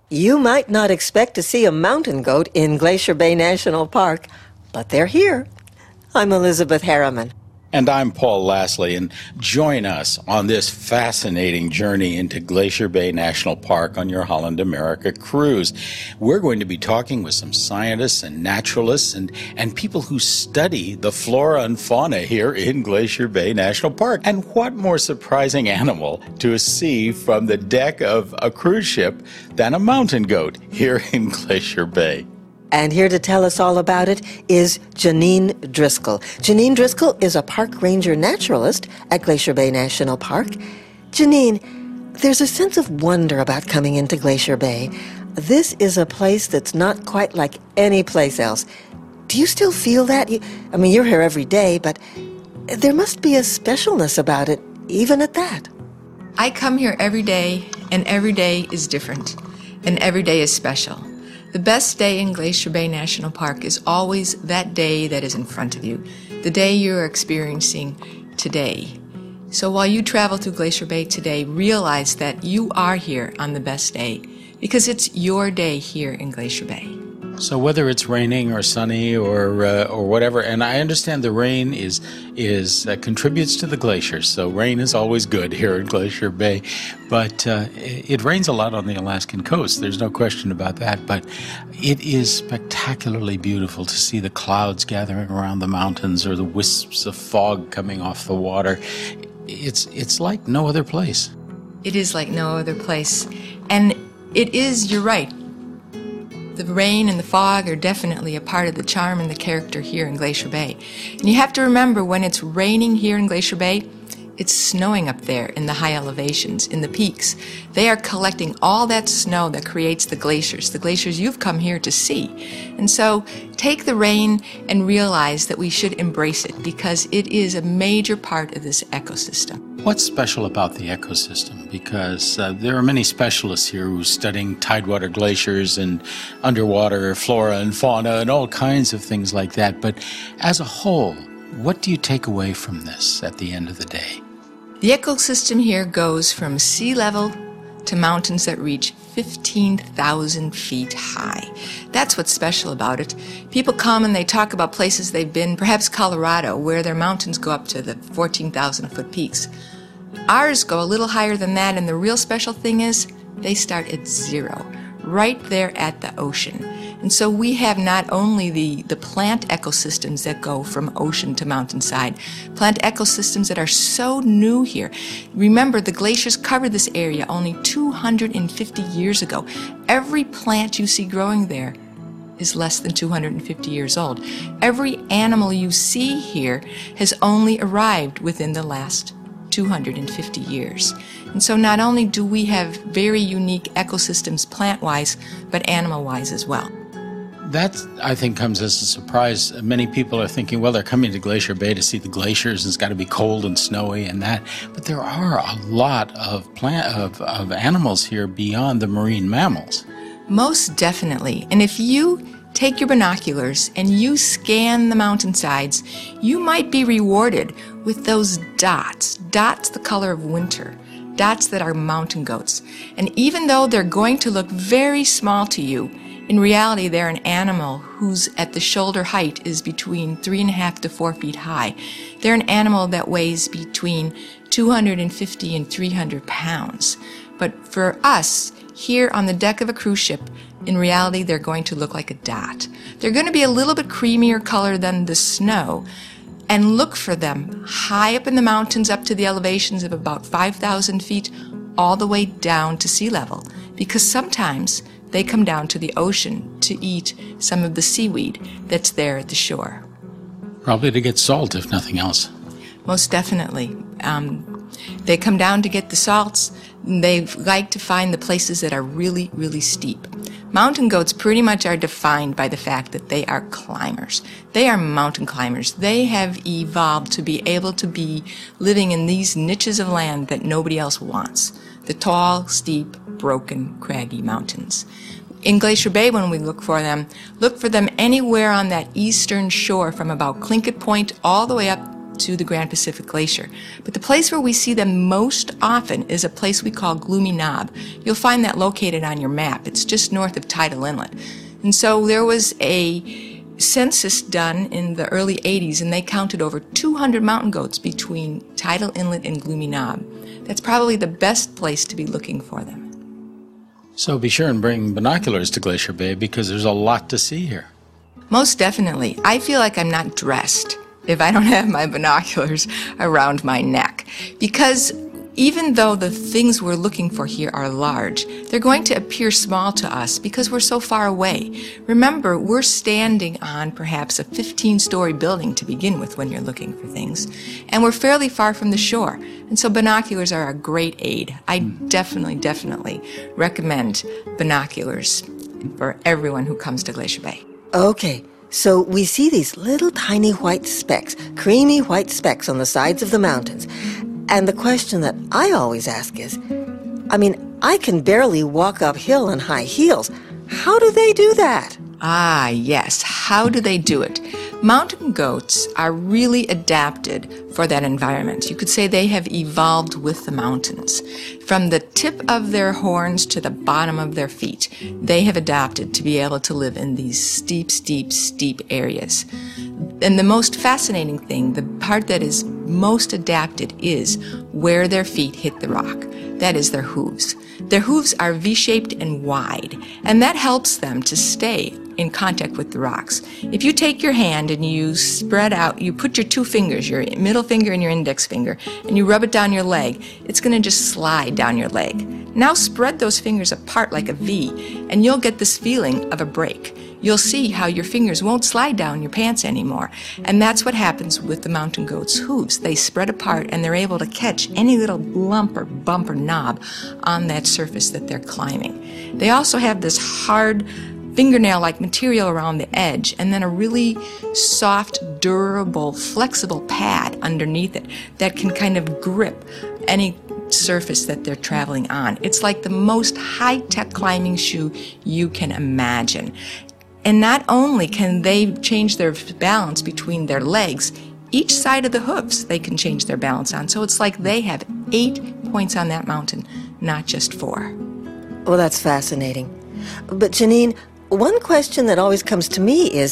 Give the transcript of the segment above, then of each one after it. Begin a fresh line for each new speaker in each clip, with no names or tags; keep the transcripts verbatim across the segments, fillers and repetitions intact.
You might not expect to see a mountain goat in Glacier Bay National Park, but they're here. I'm Elizabeth Harriman.
And I'm Paul Lassley, and join us on this fascinating journey into Glacier Bay National Park on your Holland America cruise. We're going to be talking with some scientists and naturalists and, and people who study the flora and fauna here in Glacier Bay National Park. And what more surprising animal to see from the deck of a cruise ship than a mountain goat here in Glacier Bay?
And here to tell us all about it is Janine Driscoll. Janine Driscoll is a park ranger naturalist at Glacier Bay National Park. Janine, there's a sense of wonder about coming into Glacier Bay. This is a place that's not quite like any place else. Do you still feel that? You, I mean, you're here every day, but there must be a specialness about it, even at that.
I come here every day, and every day is different, and every day is special. The best day in Glacier Bay National Park is always that day that is in front of you, the day you're experiencing today. So while you travel through Glacier Bay today, realize that you are here on the best day because it's your day here in Glacier Bay.
So whether it's raining or sunny or uh, or whatever, and I understand the rain is is uh, contributes to the glaciers, so rain is always good here in Glacier Bay, but uh, it rains a lot on the Alaskan coast, there's no question about that, but it is spectacularly beautiful to see the clouds gathering around the mountains or the wisps of fog coming off the water. It's it's like no other place.
It is like no other place, and it is, you're right, the rain and the fog are definitely a part of the charm and the character here in Glacier Bay. And you have to remember, when it's raining here in Glacier Bay, it's snowing up there in the high elevations, in the peaks. They are collecting all that snow that creates the glaciers, the glaciers you've come here to see. And so take the rain and realize that we should embrace it because it is a major part of this ecosystem.
What's special about the ecosystem? Because uh, there are many specialists here who are studying tidewater glaciers and underwater flora and fauna and all kinds of things like that. But as a whole, what do you take away from this at the end of the day?
The ecosystem here goes from sea level to mountains that reach fifteen thousand feet high. That's what's special about it. People come and they talk about places they've been, perhaps Colorado, where their mountains go up to the fourteen thousand foot peaks. Ours go a little higher than that, and the real special thing is they start at zero, right there at the ocean. And so we have not only the, the plant ecosystems that go from ocean to mountainside, plant ecosystems that are so new here. Remember, the glaciers covered this area only two hundred fifty years ago. Every plant you see growing there is less than two hundred fifty years old. Every animal you see here has only arrived within the last two hundred fifty years. And so not only do we have very unique ecosystems plant-wise, but animal-wise as well.
That, I think, comes as a surprise. Many people are thinking, well, they're coming to Glacier Bay to see the glaciers, and it's got to be cold and snowy and that. But there are a lot of plant of, of animals here beyond the marine mammals.
Most definitely. And if you take your binoculars and you scan the mountainsides, you might be rewarded with those dots, dots the color of winter, dots that are mountain goats. And even though they're going to look very small to you, in reality, they're an animal whose at the shoulder height is between three and a half to four feet high. They're an animal that weighs between two hundred fifty and three hundred pounds. But for us, here on the deck of a cruise ship, in reality, they're going to look like a dot. They're going to be a little bit creamier color than the snow. And look for them high up in the mountains, up to the elevations of about five thousand feet, all the way down to sea level. Because sometimes they come down to the ocean to eat some of the seaweed that's there at the shore.
Probably to get salt, if nothing else.
Most definitely. Um, they come down to get the salts. They like to find the places that are really, really steep. Mountain goats pretty much are defined by the fact that they are climbers. They are mountain climbers. They have evolved to be able to be living in these niches of land that nobody else wants. The tall, steep, broken, craggy mountains. In Glacier Bay, when we look for them, look for them anywhere on that eastern shore from about Tlingit Point all the way up to the Grand Pacific Glacier. But the place where we see them most often is a place we call Gloomy Knob. You'll find that located on your map. It's just north of Tidal Inlet. And so there was a census done in the early eighties, and they counted over two hundred mountain goats between Tidal Inlet and Gloomy Knob. That's probably the best place to be looking for them.
So be sure and bring binoculars to Glacier Bay because there's a lot to see here.
Most definitely. I feel like I'm not dressed if I don't have my binoculars around my neck. Because even though the things we're looking for here are large, they're going to appear small to us because we're so far away. Remember, we're standing on perhaps a fifteen-story building to begin with when you're looking for things, and we're fairly far from the shore. And so binoculars are a great aid. I definitely, definitely recommend binoculars for everyone who comes to Glacier Bay.
Okay, so we see these little tiny white specks, creamy white specks on the sides of the mountains. And the question that I always ask is, I mean, I can barely walk uphill in high heels. How do they do that?
Ah, yes. How do they do it? Mountain goats are really adapted for that environment. You could say they have evolved with the mountains. From the tip of their horns to the bottom of their feet, they have adapted to be able to live in these steep, steep, steep areas. And the most fascinating thing, the part that is most adapted, is where their feet hit the rock. That is their hooves. Their hooves are V-shaped and wide, and that helps them to stay in contact with the rocks. If you take your hand and you spread out, you put your two fingers, your middle finger and your index finger, and you rub it down your leg, it's going to just slide down your leg. Now spread those fingers apart like a V, and you'll get this feeling of a break. You'll see how your fingers won't slide down your pants anymore. And that's what happens with the mountain goat's hooves. They spread apart and they're able to catch any little lump or bump or knob on that surface that they're climbing. They also have this hard fingernail-like material around the edge and then a really soft, durable, flexible pad underneath it that can kind of grip any surface that they're traveling on. It's like the most high-tech climbing shoe you can imagine. And not only can they change their balance between their legs, each side of the hoofs they can change their balance on. So it's like they have eight points on that mountain, not just four.
Well, that's fascinating. But Janine, one question that always comes to me is,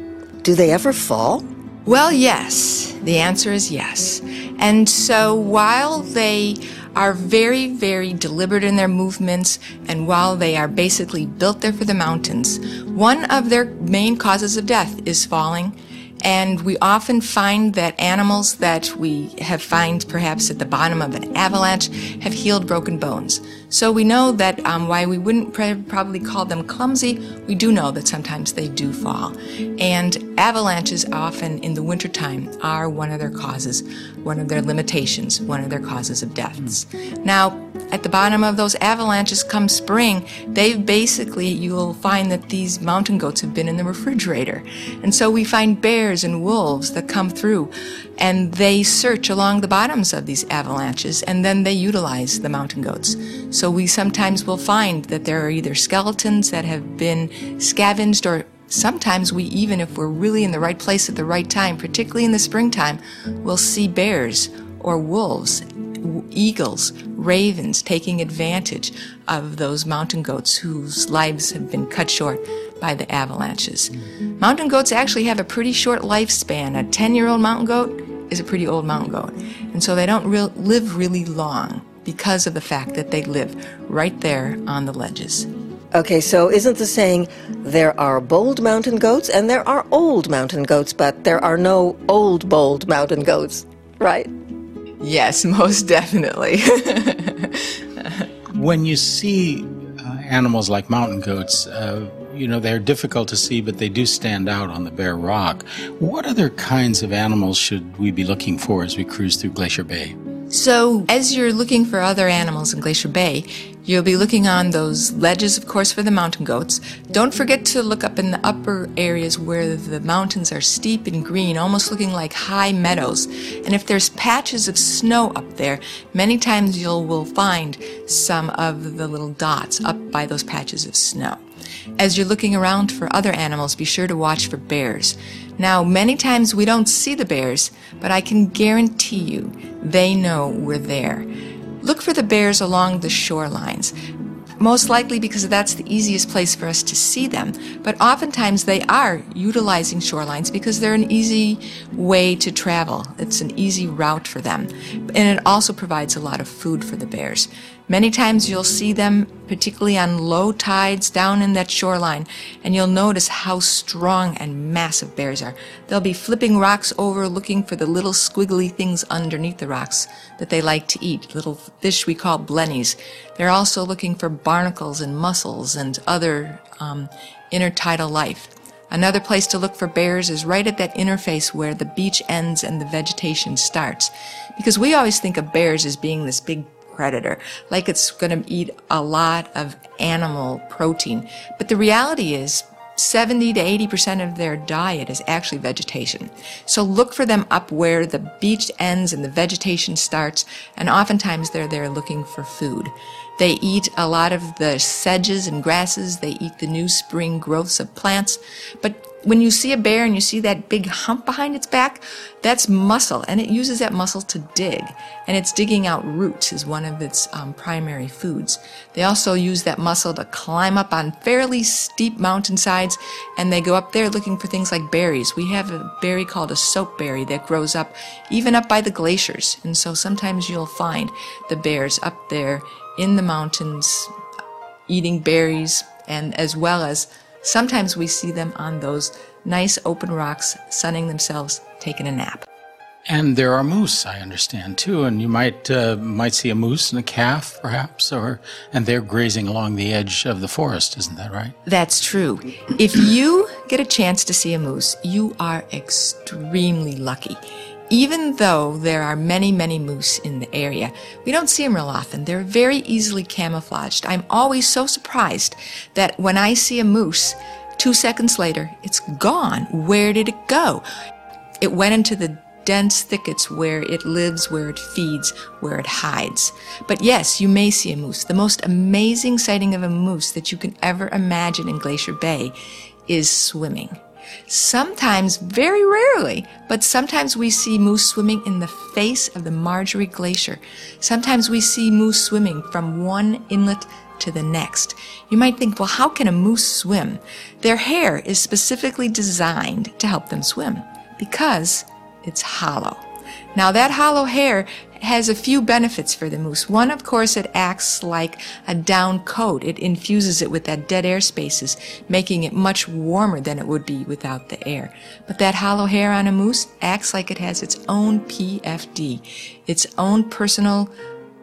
do they ever fall?
Well, yes. The answer is yes. And so while they are very, very deliberate in their movements, and while they are basically built there for the mountains, one of their main causes of death is falling. And we often find that animals that we have found perhaps at the bottom of an avalanche have healed broken bones. So we know that um, while we wouldn't pr- probably call them clumsy, we do know that sometimes they do fall. And avalanches often in the wintertime are one of their causes, one of their limitations, one of their causes of deaths. Now, at the bottom of those avalanches come spring, they've basically, you'll find that these mountain goats have been in the refrigerator. And so we find bears and wolves that come through, and they search along the bottoms of these avalanches, and then they utilize the mountain goats. So we sometimes will find that there are either skeletons that have been scavenged, or sometimes we, even if we're really in the right place at the right time, particularly in the springtime, we'll see bears or wolves, eagles, ravens taking advantage of those mountain goats whose lives have been cut short by the avalanches. Mountain goats actually have a pretty short lifespan. A ten-year-old mountain goat is a pretty old mountain goat. And so they don't real, live really long because of the fact that they live right there on the ledges.
Okay, so isn't the saying, there are bold mountain goats and there are old mountain goats, but there are no old, bold mountain goats, right?
Yes, most definitely.
When you see uh, animals like mountain goats, uh, you know, they're difficult to see, but they do stand out on the bare rock. What other kinds of animals should we be looking for as we cruise through Glacier Bay?
So as you're looking for other animals in Glacier Bay, you'll be looking on those ledges, of course, for the mountain goats. Don't forget to look up in the upper areas where the mountains are steep and green, almost looking like high meadows. And if there's patches of snow up there, many times you will find some of the little dots up by those patches of snow. As you're looking around for other animals, be sure to watch for bears. Now, many times we don't see the bears, but I can guarantee you they know we're there. Look for the bears along the shorelines, most likely because that's the easiest place for us to see them. But oftentimes they are utilizing shorelines because they're an easy way to travel. It's an easy route for them. And it also provides a lot of food for the bears. Many times you'll see them, particularly on low tides down in that shoreline, and you'll notice how strong and massive bears are. They'll be flipping rocks over looking for the little squiggly things underneath the rocks that they like to eat, little fish we call blennies. They're also looking for barnacles and mussels and other um, intertidal life. Another place to look for bears is right at that interface where the beach ends and the vegetation starts. Because we always think of bears as being this big predator, like it's going to eat a lot of animal protein. But the reality is seventy to eighty percent of their diet is actually vegetation. So look for them up where the beach ends and the vegetation starts, and oftentimes they're there looking for food. They eat a lot of the sedges and grasses. They eat the new spring growths of plants. But when you see a bear and you see that big hump behind its back, that's muscle, and it uses that muscle to dig. And it's digging out roots is one of its um, primary foods. They also use that muscle to climb up on fairly steep mountainsides, and they go up there looking for things like berries. We have a berry called a soapberry that grows up even up by the glaciers. And so sometimes you'll find the bears up there in the mountains eating berries, and as well as sometimes we see them on those nice open rocks, sunning themselves, taking a nap.
And there are moose, I understand, too, and you might uh, might see a moose and a calf, perhaps, or and they're grazing along the edge of the forest, isn't that right?
That's true. If you get a chance to see a moose, you are extremely lucky. Even though there are many, many moose in the area, we don't see them real often. They're very easily camouflaged. I'm always so surprised that when I see a moose, two seconds later, it's gone. Where did it go? It went into the dense thickets where it lives, where it feeds, where it hides. But yes, you may see a moose. The most amazing sighting of a moose that you can ever imagine in Glacier Bay is swimming. Sometimes, very rarely, but sometimes we see moose swimming in the face of the Margerie Glacier. Sometimes we see moose swimming from one inlet to the next. You might think, well, how can a moose swim? Their hair is specifically designed to help them swim because it's hollow. Now, that hollow hair has a few benefits for the moose. One, of course, it acts like a down coat. It infuses it with that dead air spaces, making it much warmer than it would be without the air. But that hollow hair on a moose acts like it has its own P F D, its own personal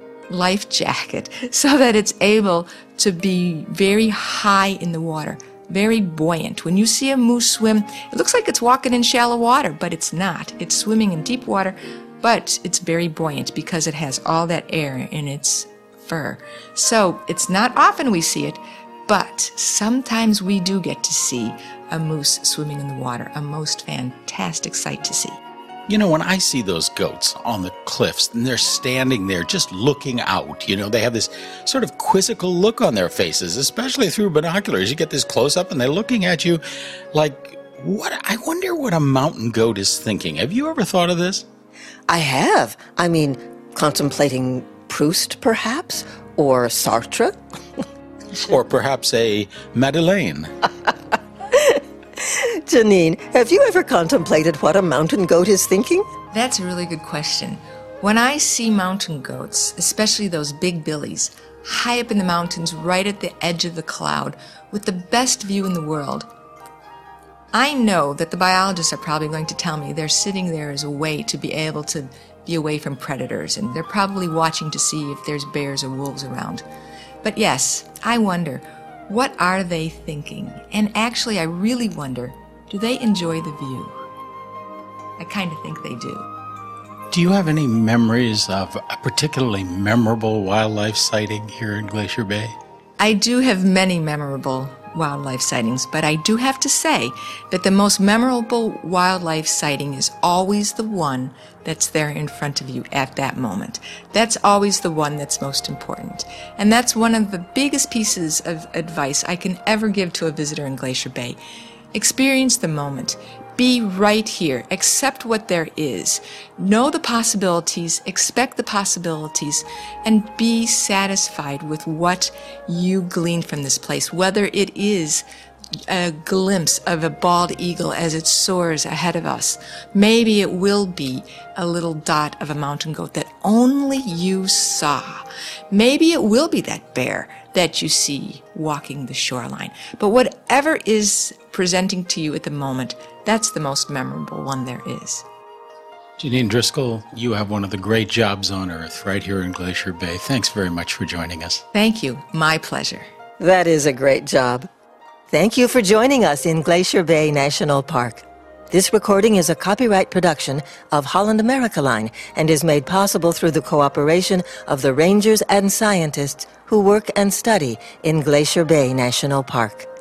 life jacket, so that it's able to be very high in the water, very buoyant. When you see a moose swim, it looks like it's walking in shallow water, but it's not. It's swimming in deep water, but it's very buoyant because it has all that air in its fur. So it's not often we see it, but sometimes we do get to see a moose swimming in the water, a most fantastic sight to see.
You know, when I see those goats on the cliffs and they're standing there just looking out, you know, they have this sort of quizzical look on their faces, especially through binoculars. You get this close up and they're looking at you like, what? I wonder what a mountain goat is thinking. Have you ever thought of this?
I have. I mean, contemplating Proust, perhaps, or Sartre.
Or perhaps a Madeleine.
Janine, have you ever contemplated what a mountain goat is thinking?
That's a really good question. When I see mountain goats, especially those big billies, high up in the mountains, right at the edge of the cloud, with the best view in the world, I know that the biologists are probably going to tell me they're sitting there as a way to be able to be away from predators, and they're probably watching to see if there's bears or wolves around. But yes, I wonder, what are they thinking? And actually, I really wonder, do they enjoy the view? I kind of think they do.
Do you have any memories of a particularly memorable wildlife sighting here in Glacier Bay?
I do have many memorable wildlife sightings, but I do have to say that the most memorable wildlife sighting is always the one that's there in front of you at that moment. That's always the one that's most important. And that's one of the biggest pieces of advice I can ever give to a visitor in Glacier Bay. Experience the moment. Be right here. Accept what there is. Know the possibilities, expect the possibilities, and be satisfied with what you glean from this place, whether it is a glimpse of a bald eagle as it soars ahead of us. Maybe it will be a little dot of a mountain goat that only you saw. Maybe it will be that bear that you see walking the shoreline. But whatever is presenting to you at the moment, that's the most memorable one there is.
Janine Driscoll, you have one of the great jobs on earth right here in Glacier Bay. Thanks very much for joining us.
Thank you. My pleasure.
That is a great job. Thank you for joining us in Glacier Bay National Park. This recording is a copyright production of Holland America Line and is made possible through the cooperation of the rangers and scientists who work and study in Glacier Bay National Park.